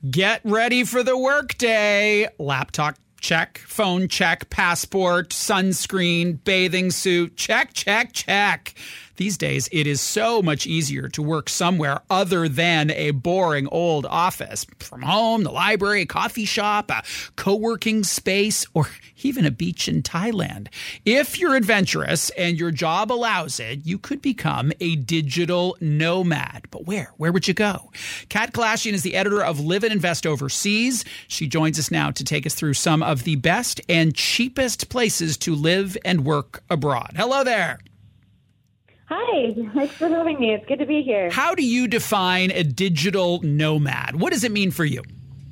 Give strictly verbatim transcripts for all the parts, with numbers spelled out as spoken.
Get ready for the workday. Laptop check, phone check, passport, sunscreen, bathing suit, check, check, check. These days, it is so much easier to work somewhere other than a boring old office. From home, the library, a coffee shop, a co-working space, or even a beach in Thailand. If you're adventurous and your job allows it, you could become a digital nomad. But where? Where would you go? Kat Kalashian is the editor of Live and Invest Overseas. She joins us now to take us through some of the best and cheapest places to live and work abroad. Hello there. Hi, thanks for having me. It's good to be here. How do you define a digital nomad? What does it mean for you?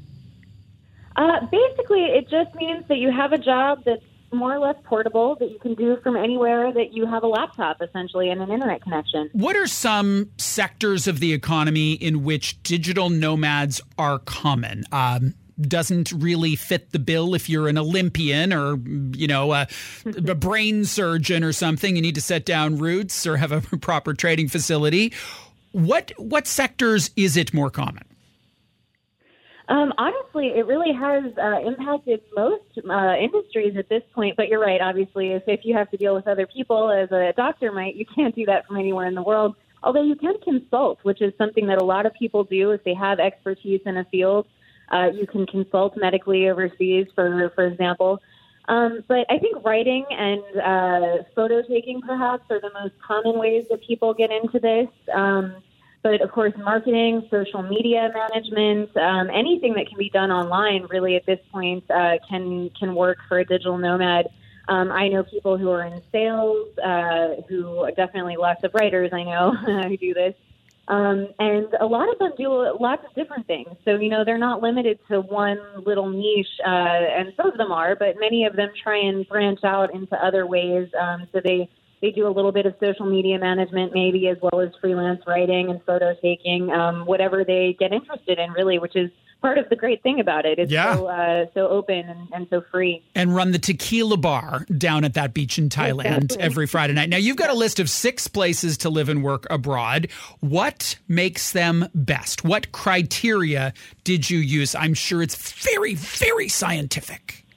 Uh, basically, it just means that you have a job that's more or less portable, that you can do from anywhere, that you have a laptop, essentially, and an internet connection. What are some sectors of the economy in which digital nomads are common? Um, doesn't really fit the bill if you're an Olympian or, you know, a, a brain surgeon or something. You need to set down roots or have a proper trading facility. What what sectors is it more common? Um, honestly, it really has uh, impacted most uh, industries at this point. But you're right. Obviously, if, if you have to deal with other people, as a doctor might, you can't do that from anywhere in the world. Although you can consult, which is something that a lot of people do if they have expertise in a field. Uh, you can consult medically overseas, for for example. Um, but I think writing and uh, photo taking perhaps are the most common ways that people get into this. Um, but of course, marketing, social media management, um, anything that can be done online really at this point uh, can can work for a digital nomad. Um, I know people who are in sales, uh, who definitely lots of writers I know who do this. Um, and a lot of them do lots of different things. So, you know, they're not limited to one little niche, uh, and some of them are, but many of them try and branch out into other ways. Um, so they, they do a little bit of social media management, maybe, as well as freelance writing and photo taking, um, whatever they get interested in, really, which is part of the great thing about it. It's yeah. so, uh, so open and, and so free. And run the tequila bar down at that beach in Thailand exactly. every Friday night. Now, you've got a list of six places to live and work abroad. What makes them best? What criteria did you use? I'm sure it's very, very scientific.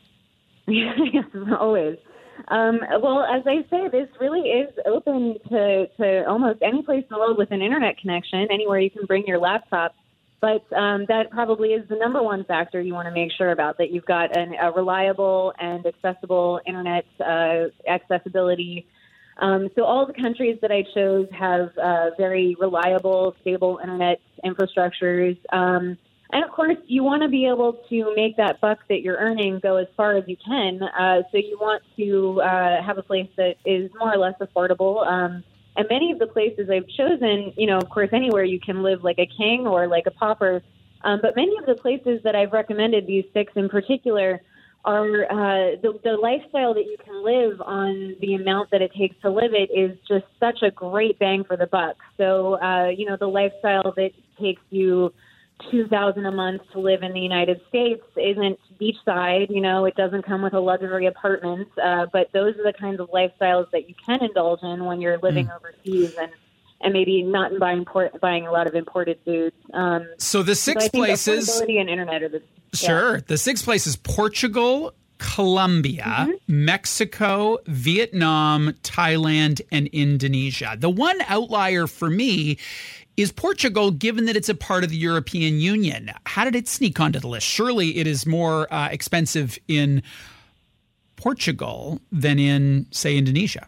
Yes, always. Um, well, as I say, this really is open to, to almost any place in the world with an internet connection, anywhere you can bring your laptop. But um, that probably is the number one factor you want to make sure about, that you've got an, a reliable and accessible internet uh, accessibility. Um, so all the countries that I chose have uh, very reliable, stable internet infrastructures. Um, and, of course, you want to be able to make that buck that you're earning go as far as you can. Uh, so you want to uh, have a place that is more or less affordable. Um And many of the places I've chosen, you know, of course, anywhere you can live like a king or like a pauper. Um, but many of the places that I've recommended, these six in particular, are uh, the, the lifestyle that you can live on the amount that it takes to live it is just such a great bang for the buck. So, uh, you know, the lifestyle that takes you two thousand dollars a month to live in the United States isn't beachside, you know, it doesn't come with a luxury apartment, uh, but those are the kinds of lifestyles that you can indulge in when you're living mm. overseas and, and maybe not buying import, buying a lot of imported foods. Um, so the six so places... affordability and internet are the... Sure. Yeah. The six places: Portugal, Colombia, mm-hmm. Mexico, Vietnam, Thailand, and Indonesia. The one outlier for me is Portugal, given that it's a part of the European Union. How did it sneak onto the list? Surely it is more uh, expensive in Portugal than in, say, Indonesia.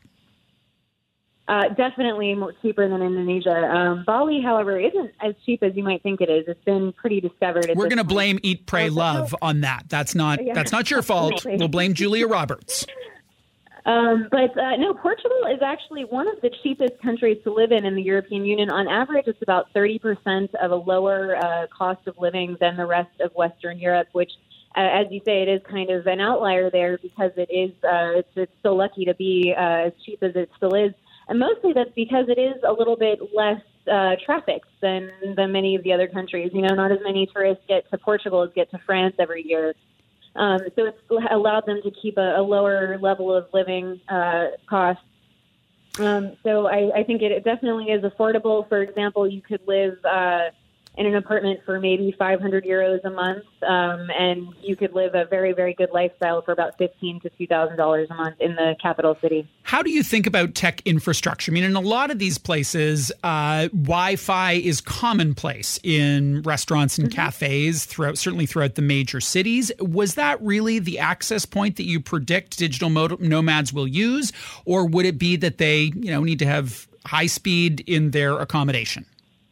Uh, definitely more cheaper than Indonesia. Um, Bali, however, isn't as cheap as you might think it is. It's been pretty discovered. We're going to blame Eat, Pray, Love on that. That's not yeah. that's not your fault. We'll blame Julia Roberts. Um, but uh, no, Portugal is actually one of the cheapest countries to live in in the European Union. On average, it's about thirty percent of a lower uh, cost of living than the rest of Western Europe, which, uh, as you say, it is kind of an outlier there because it is uh, it's, it's so lucky to be uh, as cheap as it still is. And mostly that's because it is a little bit less uh, trafficked than, than many of the other countries. You know, not as many tourists get to Portugal as get to France every year. Um, so it's allowed them to keep a, a lower level of living uh, costs. Um, so I, I think it, it definitely is affordable. For example, you could live uh, in an apartment for maybe five hundred euros a month, um, and you could live a very, very good lifestyle for about fifteen to two thousand dollars a month in the capital city. How do you think about tech infrastructure? I mean, in a lot of these places, uh, Wi-Fi is commonplace in restaurants and mm-hmm. cafes, throughout, certainly throughout the major cities. Was that really the access point that you predict digital mod- nomads will use, or would it be that they, you know, need to have high speed in their accommodation?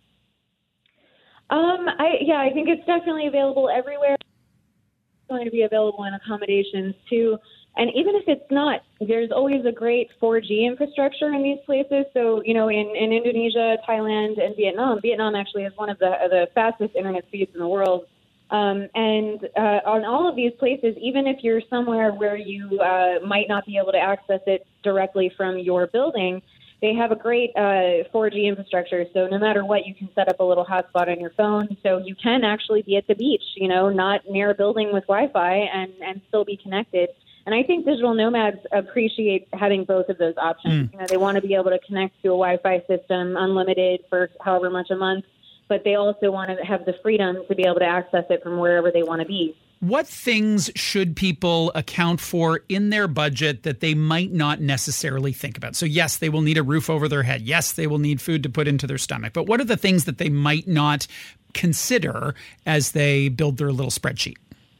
Um, I, yeah, I think it's definitely available everywhere. It's going to be available in accommodations too. And even if it's not, there's always a great four G infrastructure in these places. So, you know, in, in Indonesia, Thailand, and Vietnam, Vietnam actually has one of the, the fastest internet speeds in the world. Um, and uh, on all of these places, even if you're somewhere where you uh, might not be able to access it directly from your building, they have a great uh, four G infrastructure, so no matter what, you can set up a little hotspot on your phone, so you can actually be at the beach, you know, not near a building with Wi-Fi, and, and still be connected. And I think digital nomads appreciate having both of those options. Mm. You know, they want to be able to connect to a Wi-Fi system unlimited for however much a month, but they also want to have the freedom to be able to access it from wherever they want to be. What things should people account for in their budget that they might not necessarily think about? So yes, they will need a roof over their head. Yes, they will need food to put into their stomach. But what are the things that they might not consider as they build their little spreadsheet?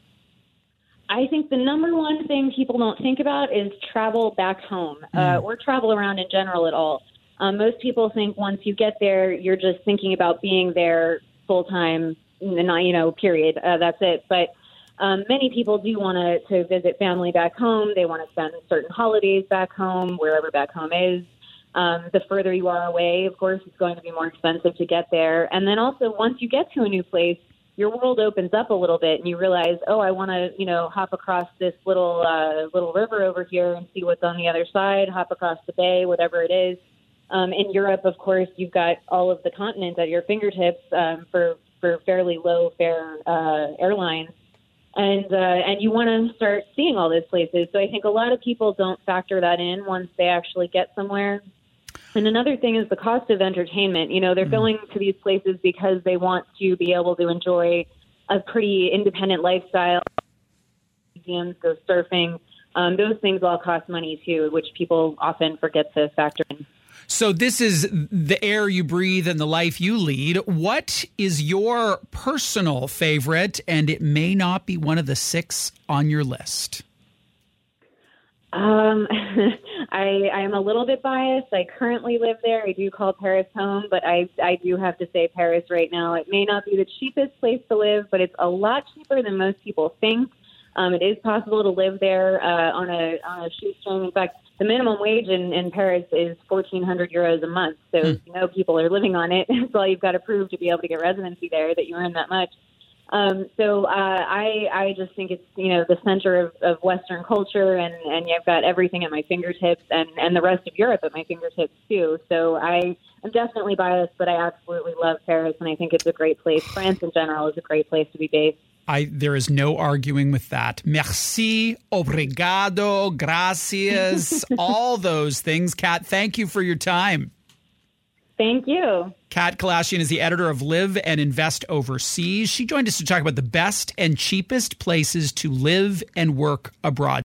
I think the number one thing people don't think about is travel back home mm. uh, or travel around in general at all. Um, most people think once you get there, you're just thinking about being there full time, you know, period. Uh, that's it. But Um, many people do want to, to visit family back home. They want to spend certain holidays back home, wherever back home is. Um, the further you are away, of course, it's going to be more expensive to get there. And then also, once you get to a new place, your world opens up a little bit, and you realize, oh, I want to, you know, hop across this little uh, little river over here and see what's on the other side. Hop across the bay, whatever it is. Um, in Europe, of course, you've got all of the continent at your fingertips um, for for fairly low fare uh, airlines. And uh, and you want to start seeing all these places. So I think a lot of people don't factor that in once they actually get somewhere. And another thing is the cost of entertainment. You know, they're mm-hmm. going to these places because they want to be able to enjoy a pretty independent lifestyle. Museums, go surfing. Um, those things all cost money too, which people often forget to factor in. So this is the air you breathe and the life you lead. What is your personal favorite? And it may not be one of the six on your list. Um, I, I am a little bit biased. I currently live there. I do call Paris home, but I, I do have to say Paris right now. It may not be the cheapest place to live, but it's a lot cheaper than most people think. Um, it is possible to live there uh, on a on a shoestring. In fact, the minimum wage in, in Paris is fourteen hundred euros a month. So, hmm. you know, people are living on it. It's all you've got to prove to be able to get residency there, that you earn that much. Um, so uh, I I just think it's, you know, the center of, of Western culture, and, and I've got everything at my fingertips, and, and the rest of Europe at my fingertips, too. So I am definitely biased, but I absolutely love Paris, and I think it's a great place. France in general is a great place to be based. I, there is no arguing with that. Merci, obrigado, gracias, all those things. Kat, thank you for your time. Thank you. Kat Kalashian is the editor of Live and Invest Overseas. She joined us to talk about the best and cheapest places to live and work abroad.